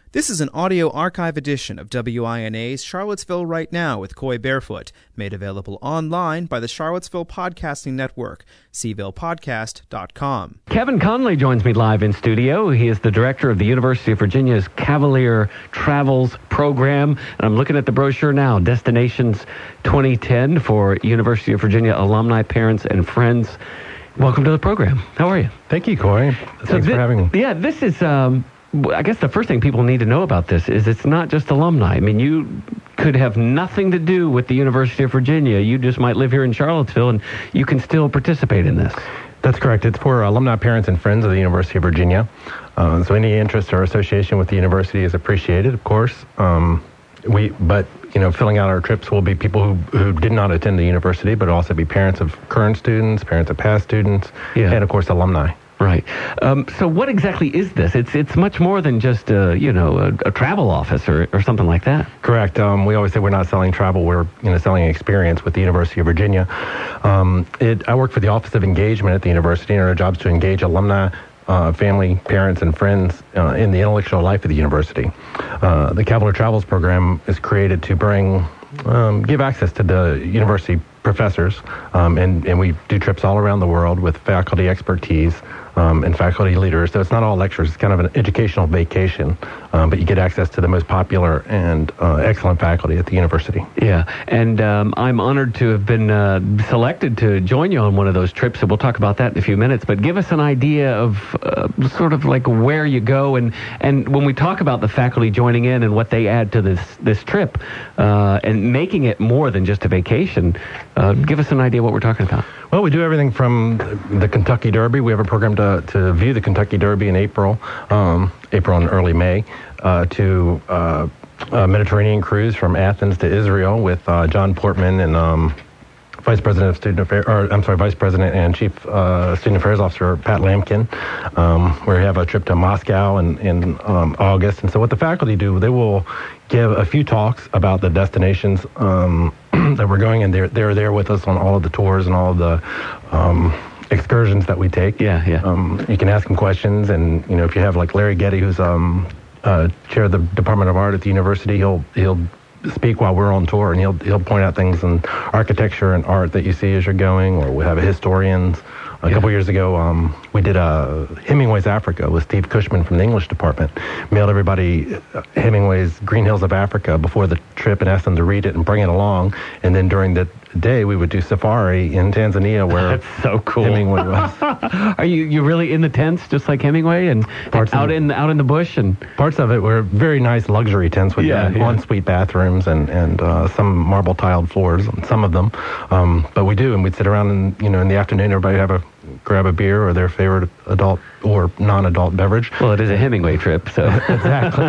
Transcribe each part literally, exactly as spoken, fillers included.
This is an audio archive edition of W I N A's Charlottesville Right Now with Coy Barefoot, made available online by the Charlottesville Podcasting Network, c ville podcast dot com. Kevin Conley joins me live in studio. He is the director of the University of Virginia's Cavalier Travels program. And I'm looking at the brochure now, Destinations twenty ten for University of Virginia alumni, parents, and friends. Welcome to the program. How are you? Thank you, Coy. Thanks so thi- for having me. Yeah, this is... Um, I guess the first thing people need to know about this is it's not just alumni. I mean, you could have nothing to do with the University of Virginia. You just might live here in Charlottesville, and you can still participate in this. That's correct. It's for alumni, parents, and friends of the University of Virginia. Uh, so any interest or association with the university is appreciated, of course. Um, we, but, you know, filling out our trips will be people who, who did not attend the university, but also be parents of current students, parents of past students, yeah. and, of course, alumni. Right. Um, so what exactly is this? It's it's much more than just, a, you know, a, a travel office or, or something like that. Correct. Um, we always say we're not selling travel. We're, you know, selling experience with the University of Virginia. Um, it, I work for the Office of Engagement at the university, and our job is to engage alumni, uh, family, parents, and friends uh, in the intellectual life of the university. Uh, the Cavalier Travels program is created to bring, um, give access to the university professors, um, and, and we do trips all around the world with faculty expertise um, and faculty leaders. So it's not all lectures. It's kind of an educational vacation, um, but you get access to the most popular and uh, excellent faculty at the university. Yeah, and um, I'm honored to have been uh, selected to join you on one of those trips, and we'll talk about that in a few minutes. But give us an idea of uh, sort of like where you go, and, and when we talk about the faculty joining in and what they add to this, this trip, uh, and making it more than just a vacation, uh, give us an idea what we're talking about. Well, we do everything from the Kentucky Derby. We have a program to, to view the Kentucky Derby in April, um, April and early May, uh, to uh, a Mediterranean cruise from Athens to Israel with uh, John Portman and um, Vice President of Student Affairs, or I'm sorry, Vice President and Chief uh, Student Affairs Officer Pat Lampkin, um, where we have a trip to Moscow in, in um, August. And so what the faculty do, they will give a few talks about the destinations um, that we're going, and they're they're there with us on all of the tours and all of the um, excursions that we take. Yeah, yeah. Um, you can ask them questions, and you know, if you have like Larry Getty, who's um, uh, chair of the Department of Art at the university, he'll he'll speak while we're on tour, and he'll he'll point out things in architecture and art that you see as you're going. Or we have a historians. A yeah. couple years ago, um, we did a Hemingway's Africa with Steve Cushman from the English department. Mailed everybody Hemingway's Green Hills of Africa before the trip and asked them to read it and bring it along. And then during the day, we would do safari in Tanzania, where that's so cool. Hemingway was. Are you you really in the tents just like Hemingway, and parts out in out in the bush? And parts of it were very nice luxury tents with yeah, yeah. ensuite bathrooms and and uh, some marble tiled floors on some of them. Um, but we do, and we'd sit around and you know in the afternoon, everybody have a grab a beer or their favorite adult or non-adult beverage. Well, it is a Hemingway trip, so exactly.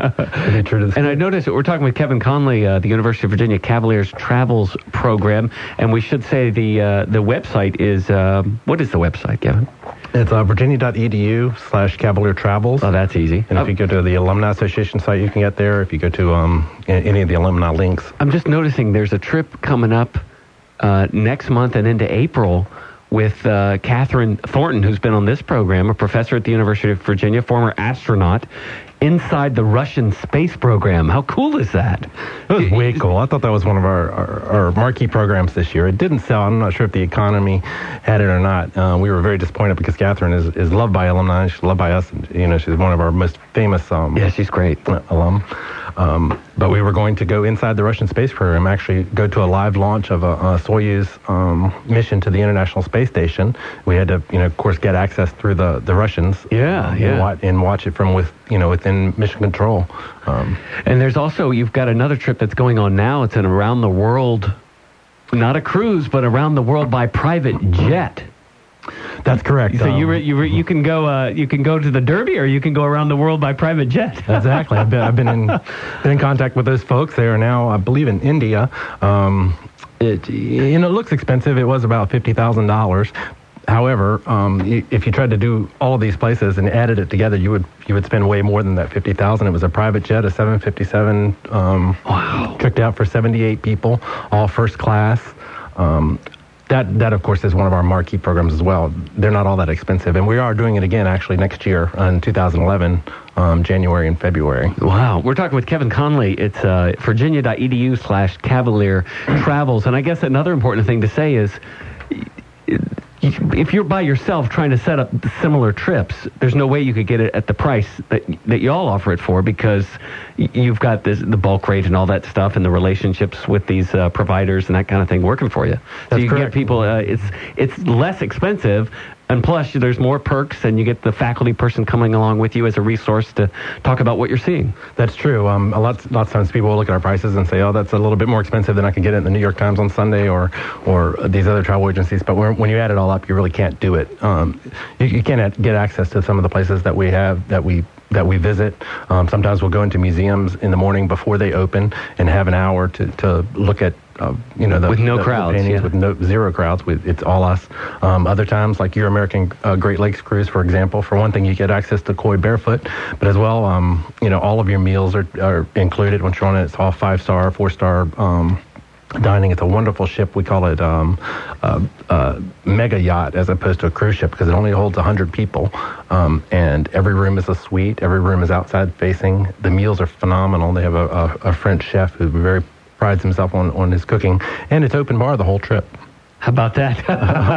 And I noticed that we're talking with Kevin Conley, uh, the University of Virginia Cavaliers Travels program, and we should say the uh, the website is uh, what is the website, Kevin? It's uh, virginia.edu slash Cavalier Travels. Oh, that's easy. And if you go to the Alumni Association site, you can get there. If you go to um, any of the alumni links. I'm just noticing there's a trip coming up uh, next month and into April with uh, Catherine Thornton, who's been on this program, a professor at the University of Virginia, former astronaut, inside the Russian space program. How cool is that? It was way cool. I thought that was one of our, our, our marquee programs this year. It didn't sell. I'm not sure if the economy had it or not. Uh, we were very disappointed because Catherine is, is loved by alumni. She's loved by us. You know, she's one of our most famous um, yeah, she's great. alum. Um, but we were going to go inside the Russian space program, actually go to a live launch of a, a Soyuz um, mission to the International Space Station. We had to, you know, of course, get access through the, the Russians. Yeah, um, yeah. And watch, and watch it from with, you know, within mission control. Um, and there's also, you've got another trip that's going on now. It's an around the world, not a cruise, but around the world by private jet. That's correct. So um, you re, you re, you can go uh, you can go to the Derby, or you can go around the world by private jet. Exactly. I've been I've been in been in contact with those folks. They are now, I believe, in India. Um, it you know it looks expensive. It was about fifty thousand dollars. However, um, if you tried to do all of these places and added it together, you would you would spend way more than that fifty thousand. It was a private jet, a seven fifty-seven, um, wow, tricked out for seventy-eight people, all first class. Um, that, that, of course, is one of our marquee programs as well. They're not all that expensive. And we are doing it again, actually, next year in two thousand eleven, um, January and February. Wow. We're talking with Kevin Conley. It's uh, virginia.edu slash Cavalier Travels. And I guess another important thing to say is, if you're by yourself trying to set up similar trips, there's no way you could get it at the price that that y'all offer it for, because you've got this, the bulk rate and all that stuff, and the relationships with these uh, providers and that kind of thing working for you. So That's you correct. get people. Uh, it's it's less expensive. And plus, there's more perks, and you get the faculty person coming along with you as a resource to talk about what you're seeing. That's true. Um, a lot, lots of times people will look at our prices and say, "Oh, that's a little bit more expensive than I can get it in the New York Times on Sunday, or, or these other travel agencies." But when, when you add it all up, you really can't do it. Um, you, you can't get access to some of the places that we have that we. that we visit. Um, sometimes we'll go into museums in the morning before they open and have an hour to, to look at, uh, you know, the, with no the, crowds, the paintings, yeah. with no zero crowds. With, it's all us. Um, other times, like your American uh, Great Lakes cruise, for example, for one thing, you get access to Koi Barefoot, but as well, um, you know, all of your meals are, are included once you're on it. It's all five star, four star. Um, dining. It's a wonderful ship. We call it um, uh, uh, mega yacht as opposed to a cruise ship, because it only holds one hundred people. Um, and every room is a suite. Every room is outside facing. The meals are phenomenal. They have a, a, a French chef who very prides himself on, on his cooking. And it's open bar the whole trip. How about that?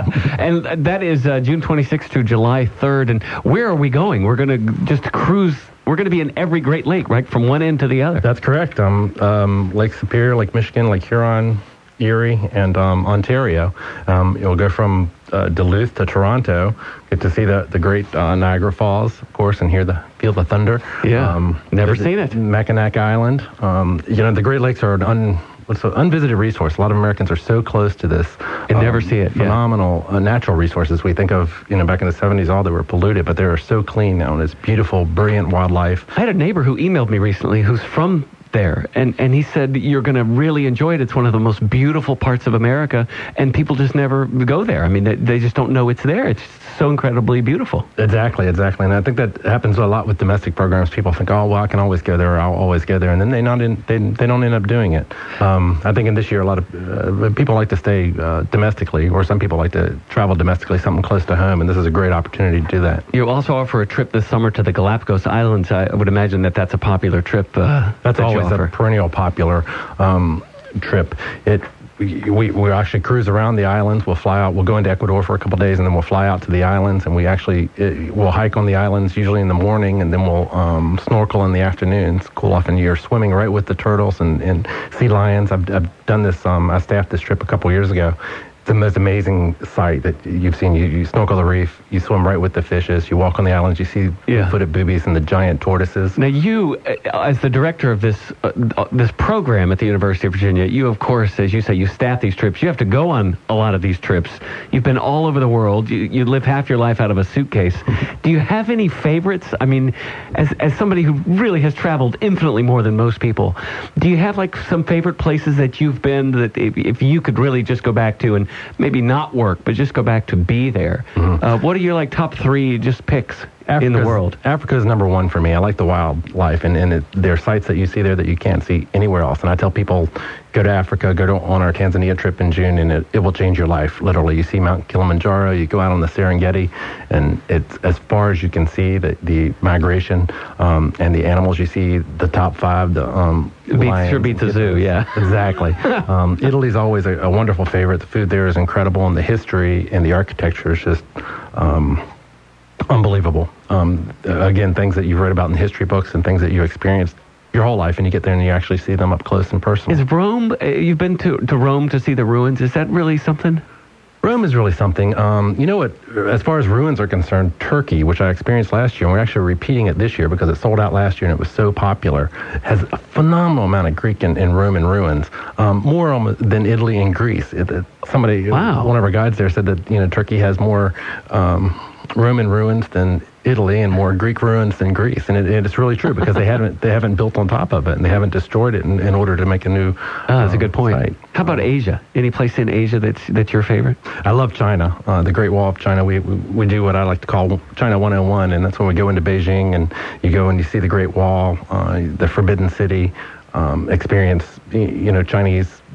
And that is uh, June twenty-sixth through July third. And where are we going? We're going to just cruise. We're going to be in every Great Lake, right, from one end to the other. That's correct. Um, um, Lake Superior, Lake Michigan, Lake Huron, Erie, and um, Ontario. Um, you'll go from uh, Duluth to Toronto, get to see the, the great uh, Niagara Falls, of course, and hear the feel the thunder. Yeah, um, never seen it. Mackinac Island. Um, you know, the Great Lakes are an un... It's an unvisited resource. A lot of Americans are so close to this. And um, never see it. Phenomenal yeah. uh, natural resources. We think of, you know, back in the seventies, all they were polluted, but they are so clean now, and it's beautiful, brilliant wildlife. I had a neighbor who emailed me recently who's from there, and, and he said, you're going to really enjoy it. It's one of the most beautiful parts of America, and people just never go there. I mean, they, they just don't know it's there. It's so incredibly beautiful. Exactly, exactly. And I think that happens a lot with domestic programs. People think, oh, well, I can always go there, or I'll always go there, and then they not in, they, they don't end up doing it. Um, I think in this year, a lot of uh, people like to stay uh, domestically, or some people like to travel domestically, something close to home, and this is a great opportunity to do that. You also offer a trip this summer to the Galapagos Islands. I would imagine that that's a popular trip. Uh, that's that always a perennial popular um, trip. It we, we we actually cruise around the islands. We'll fly out. We'll go into Ecuador for a couple of days, and then we'll fly out to the islands. And we actually it, we'll hike on the islands usually in the morning, and then we'll um, snorkel in the afternoons. Cool off, and you're swimming right with the turtles and, and sea lions. I've, I've done this. Um, I staffed this trip a couple of years ago. The most amazing sight that you've seen. You, you snorkel the reef, you swim right with the fishes, you walk on the islands, you see yeah. footed boobies and the giant tortoises. Now you, as the director of this uh, this program at the University of Virginia, you, of course, as you say, you staff these trips. You have to go on a lot of these trips. You've been all over the world. You, you live half your life out of a suitcase. Do you have any favorites? I mean, as as somebody who really has traveled infinitely more than most people, do you have like some favorite places that you've been that if, if you could really just go back to and maybe not work, but just go back to be there? Mm-hmm. Uh, what are your like top three just picks Africa's, in the world? Africa is number one for me. I like the wildlife, and, and it, there are sites that you see there that you can't see anywhere else. And I tell people, go to Africa, go to on our Tanzania trip in June, and it, it will change your life, literally. You see Mount Kilimanjaro, you go out on the Serengeti, and it's as far as you can see the, the migration um, and the animals. You see the top five, the um, Beats, lions. Sure beats the zoo, yeah. Exactly. um, Italy's always a, a wonderful favorite. The food there is incredible, and the history and the architecture is just um, unbelievable. Um, again, things that you've read about in history books and things that you experienced your whole life, and you get there and you actually see them up close and personal. Is Rome, uh, you've been to, to Rome to see the ruins, is that really something? Rome is really something. Um, you know what, as far as ruins are concerned, Turkey, which I experienced last year, and we're actually repeating it this year because it sold out last year and it was so popular, has a phenomenal amount of Greek and, and Roman ruins, um, more almost than Italy and Greece. It, it, somebody, wow. one of our guides there said that, you know, Turkey has more um, Roman ruins than Italy and more Greek ruins than Greece, and, it, and it's really true because they haven't they haven't built on top of it, and they haven't destroyed it in, in order to make a new. Oh, that's um, a good point. Site. How about Asia? Any place in Asia that's that's your favorite? I love China, uh, the Great Wall of China. We, we we do what I like to call China one oh one, and that's when we go into Beijing and you go and you see the Great Wall, uh, the Forbidden City, um, experience you know Chinese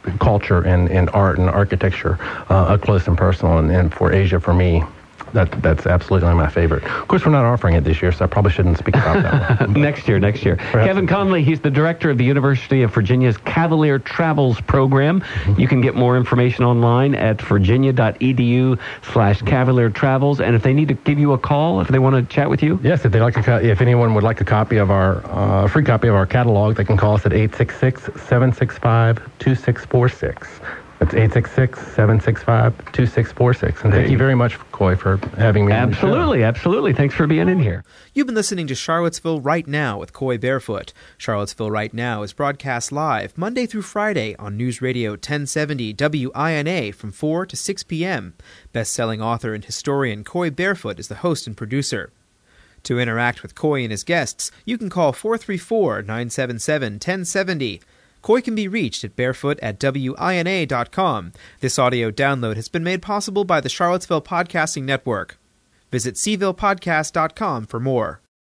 culture and, and art and architecture uh, up close and personal. And, and for Asia, for me, That, that's absolutely my favorite. Of course, we're not offering it this year, so I probably shouldn't speak about that one. next year, next year. Perhaps. Kevin Conley, he's the director of the University of Virginia's Cavalier Travels program. Mm-hmm. You can get more information online at virginia.edu slash Cavalier Travels. And if they need to give you a call, if they want to chat with you? Yes, if they like to, co- if anyone would like a copy of our, uh, free copy of our catalog, they can call us at eight six six, seven six five, two six four six. That's eight six six, seven six five, two six four six. And thank you very much, Coy, for having me on the show. Absolutely, absolutely. Thanks for being in here. You've been listening to Charlottesville Right Now with Coy Barefoot. Charlottesville Right Now is broadcast live Monday through Friday on News Radio ten seventy W I N A from four to six p.m. Best-selling author and historian Coy Barefoot is the host and producer. To interact with Coy and his guests, you can call four three four, nine seven seven, one zero seven zero. Coy can be reached at barefoot at W I N A dot com. This audio download has been made possible by the Charlottesville Podcasting Network. Visit c ville podcast dot com for more.